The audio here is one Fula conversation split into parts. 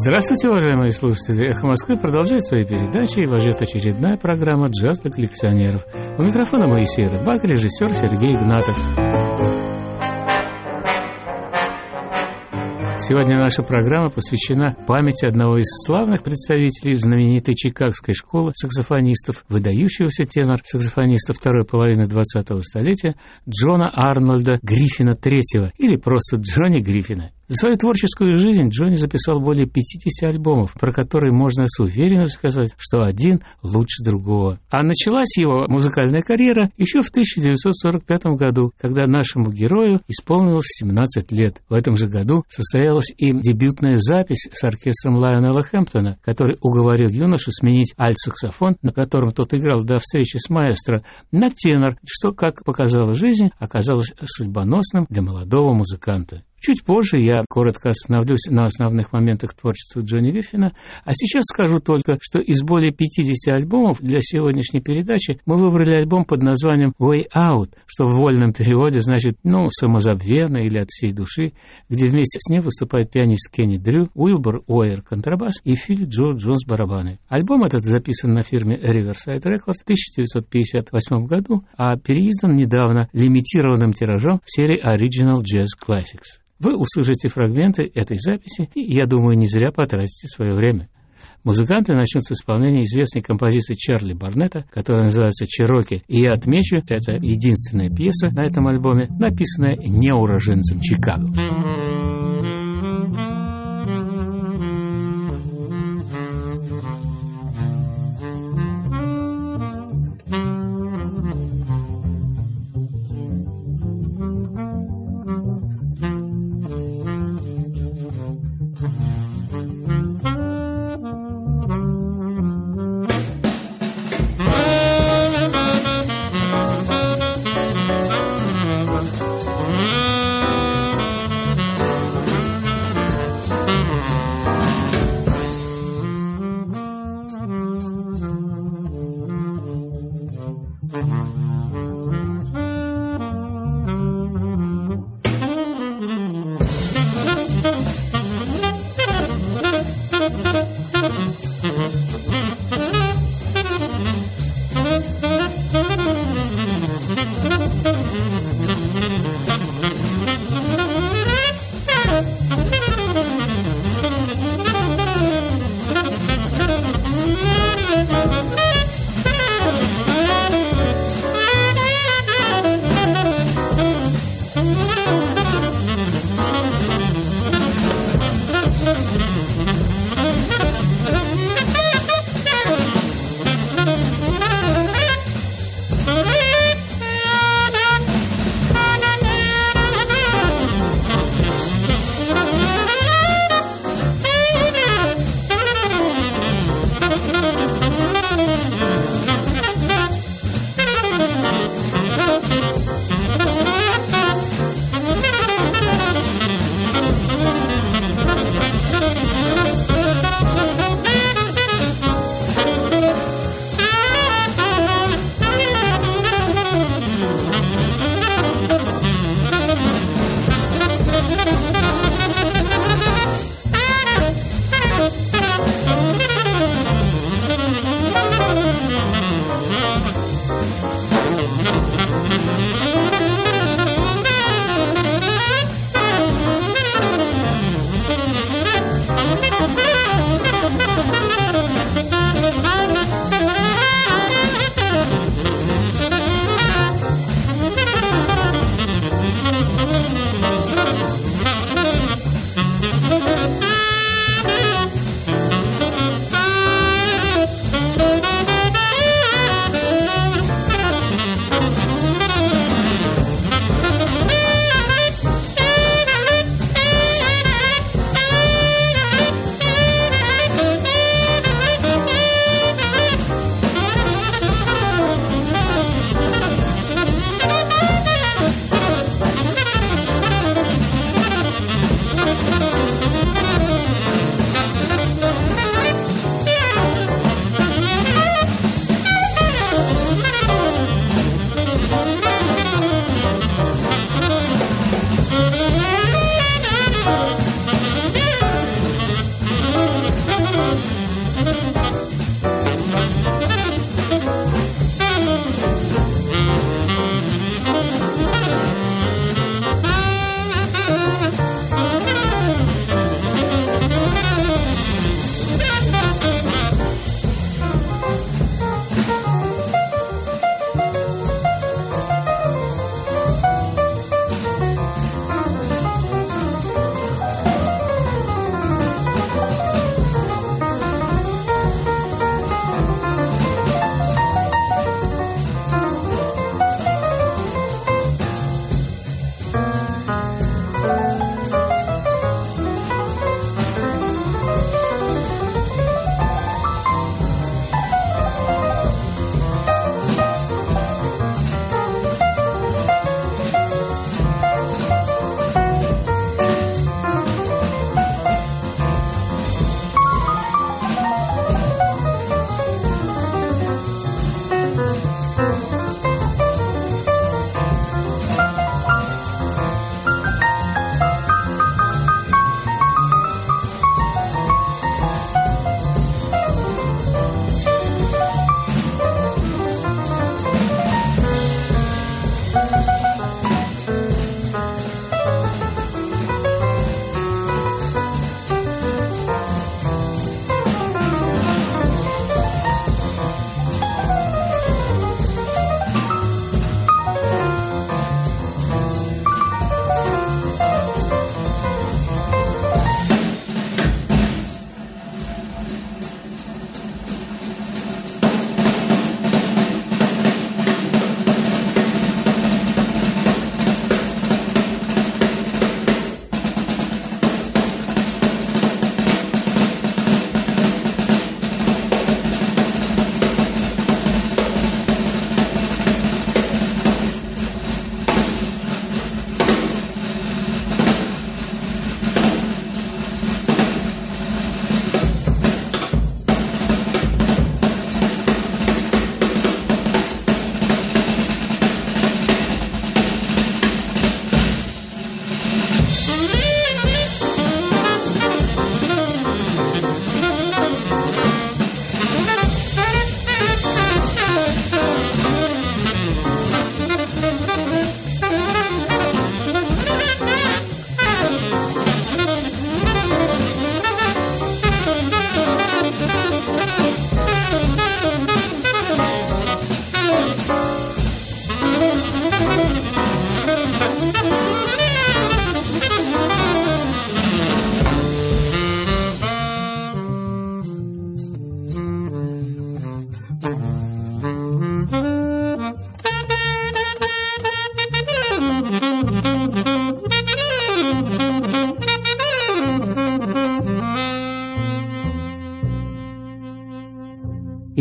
Здравствуйте, уважаемые слушатели. «Эхо Москвы» продолжает свои передачи, и вас ждет очередная программа «Джаз для коллекционеров». У микрофона Моисей Рыбак, режиссер Сергей Игнатов. Сегодня наша программа посвящена памяти одного из славных представителей знаменитой чикагской школы саксофонистов, выдающегося тенор-саксофониста второй половины 20-го столетия Джона Арнольда Гриффина III, или просто Джонни Гриффина. За свою творческую жизнь Джонни записал более 50 альбомов, про которые можно с уверенностью сказать, что один лучше другого. А началась его музыкальная карьера еще в 1945 году, когда нашему герою исполнилось 17 лет. В этом же году состоялась и дебютная запись с оркестром Лайонела Хэмптона, который уговорил юношу сменить альт-саксофон, на котором тот играл до встречи с маэстро, на тенор, что, как показала жизнь, оказалось судьбоносным для молодого музыканта. Чуть позже я коротко остановлюсь на основных моментах творчества Джонни Гриффина, а сейчас скажу только, что из более 50 альбомов для сегодняшней передачи мы выбрали альбом под названием «Way Out», что в вольном переводе значит «самозабвенно» или «от всей души», где вместе с ним выступает пианист Кенни Дрю, Уилбур Уэйр контрабас и Фил Джо Джонс барабаны. Альбом этот записан на фирме Riverside Records в 1958 году, а переиздан недавно лимитированным тиражом в серии Original Jazz Classics. Вы услышите фрагменты этой записи, и, я думаю, не зря потратите свое время. Музыканты начнут с исполнения известной композиции Чарли Барнетта, которая называется «Чероки». И я отмечу, это единственная пьеса на этом альбоме, написанная не уроженцем Чикаго.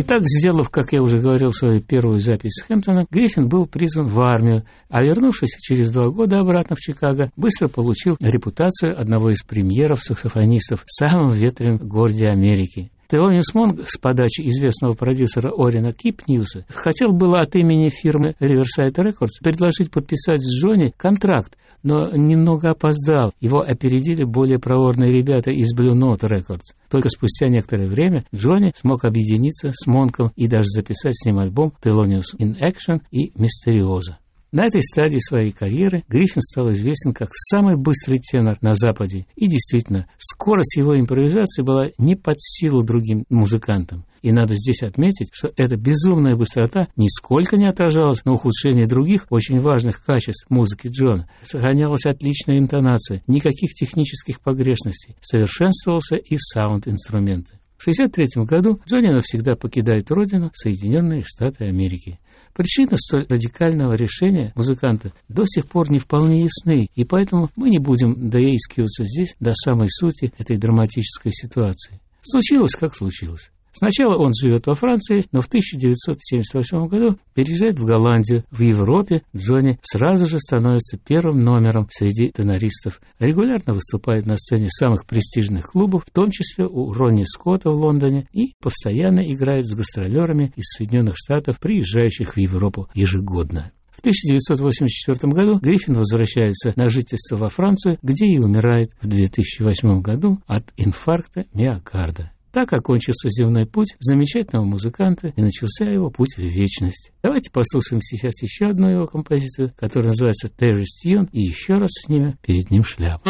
Итак, сделав, как я уже говорил, свою первую запись с Хэмптоном, Гриффин был призван в армию, а вернувшись через 2 года обратно в Чикаго, быстро получил репутацию одного из премьеров-саксофонистов в самом ветреном городе Америки. Телониус Монк с подачи известного продюсера Орена Кипньюса хотел было от имени фирмы Riverside Records предложить подписать с Джонни контракт, но немного опоздал. Его опередили более проворные ребята из Blue Note Records. Только спустя некоторое время Джонни смог объединиться с Монком и даже записать с ним альбом Thelonious in Action и Misterioso. На этой стадии своей карьеры Гриффин стал известен как самый быстрый тенор на Западе. И действительно, скорость его импровизации была не под силу другим музыкантам. И надо здесь отметить, что эта безумная быстрота нисколько не отражалась на ухудшении других очень важных качеств музыки Джона. Сохранялась отличная интонация, никаких технических погрешностей, совершенствовался и саунд-инструменты. В 1963 году Джонни навсегда покидает родину, Соединенные Штаты Америки. Причины столь радикального решения музыканта до сих пор не вполне ясны, и поэтому мы не будем доискиваться здесь до самой сути этой драматической ситуации. Случилось, как случилось. Сначала он живет во Франции, но в 1978 году переезжает в Голландию. В Европе Джонни сразу же становится первым номером среди тенористов. Регулярно выступает на сцене самых престижных клубов, в том числе у Ронни Скотта в Лондоне, и постоянно играет с гастролерами из Соединенных Штатов, приезжающих в Европу ежегодно. В 1984 году Гриффин возвращается на жительство во Францию, где и умирает в 2008 году от инфаркта миокарда. Так окончился земной путь замечательного музыканта и начался его путь в вечность. Давайте послушаем сейчас еще одну его композицию, которая называется «Terrace Tune», и еще раз снимем перед ним шляпу.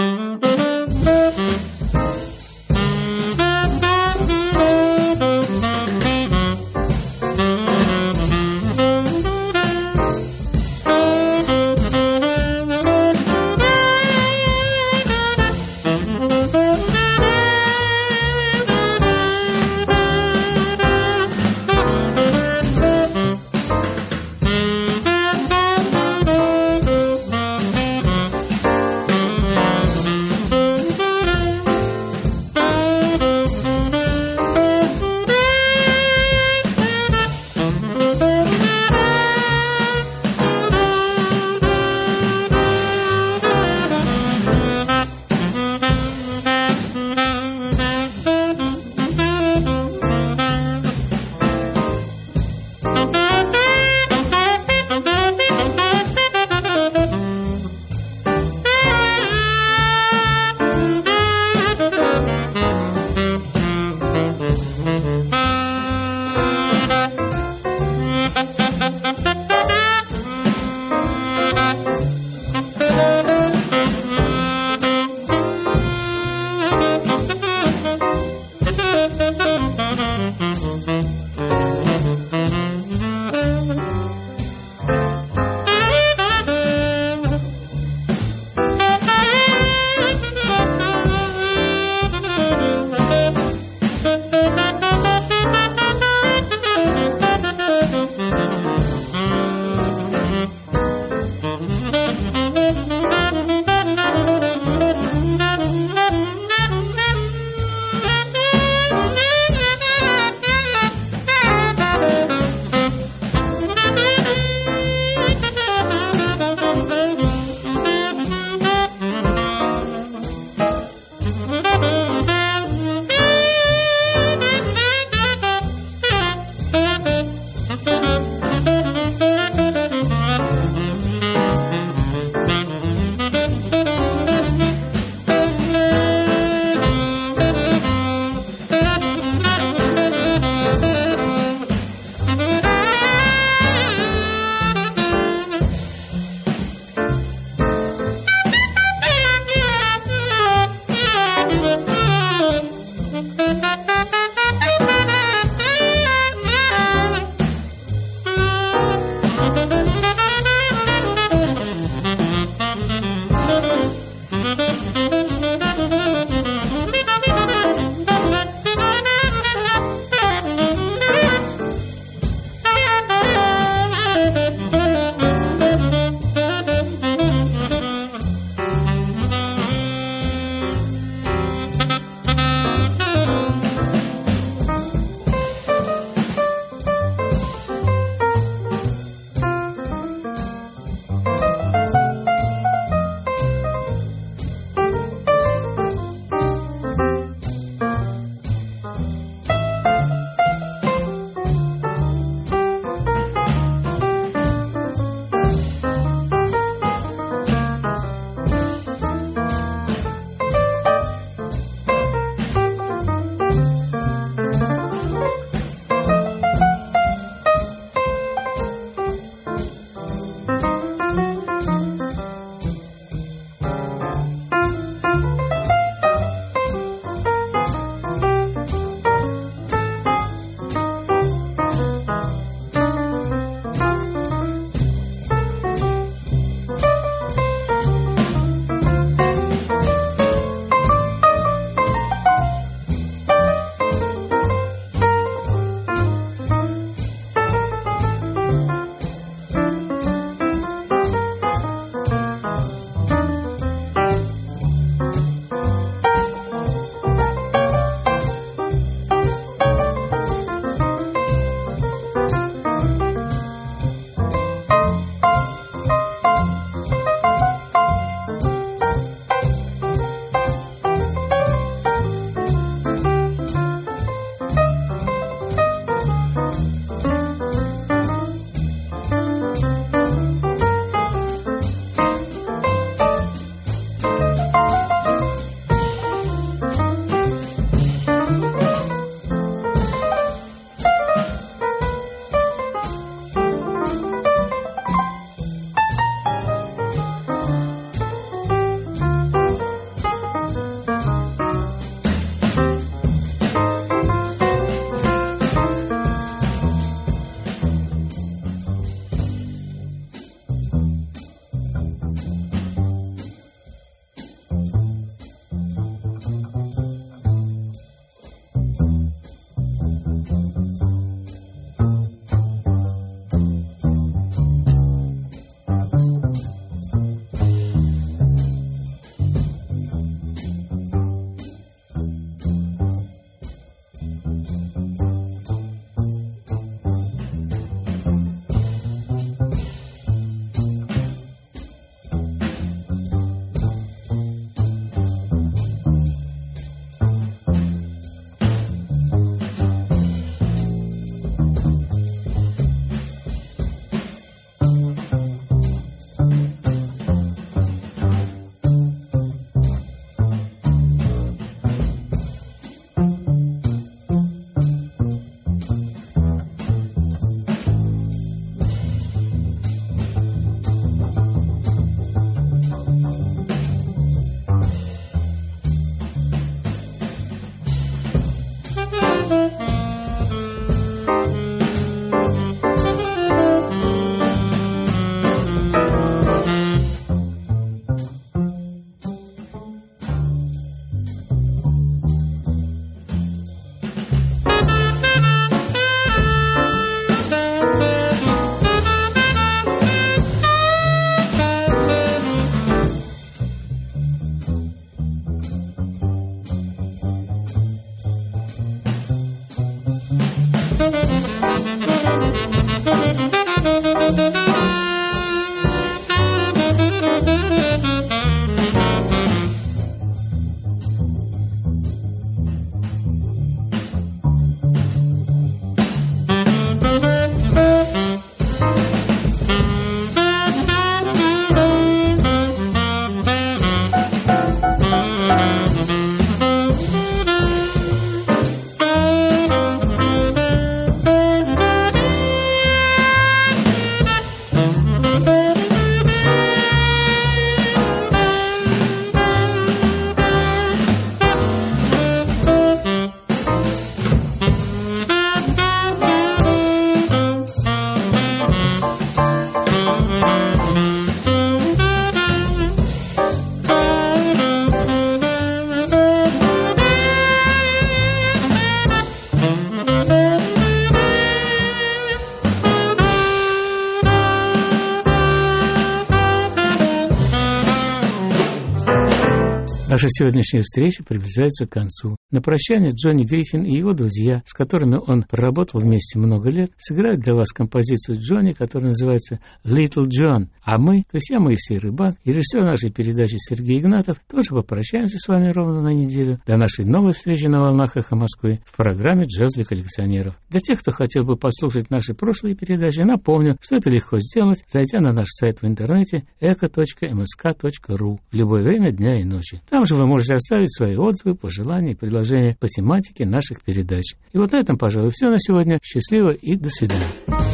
Наша сегодняшняя встреча приближается к концу. На прощание Джонни Гриффин и его друзья, с которыми он проработал вместе много лет, сыграют для вас композицию Джонни, которая называется «Little John». А мы, то есть я, Моисей Рыбак, и режиссер нашей передачи Сергей Игнатов, тоже попрощаемся с вами ровно на неделю до нашей новой встречи на волнах «Эхо Москвы» в программе «Джаз для коллекционеров». Для тех, кто хотел бы послушать наши прошлые передачи, напомню, что это легко сделать, зайдя на наш сайт в интернете echo.msk.ru в любое время дня и ночи. Там же вы можете оставить свои отзывы, пожелания и предложения по тематике наших передач. И вот на этом, пожалуй, все на сегодня. Счастливо и до свидания.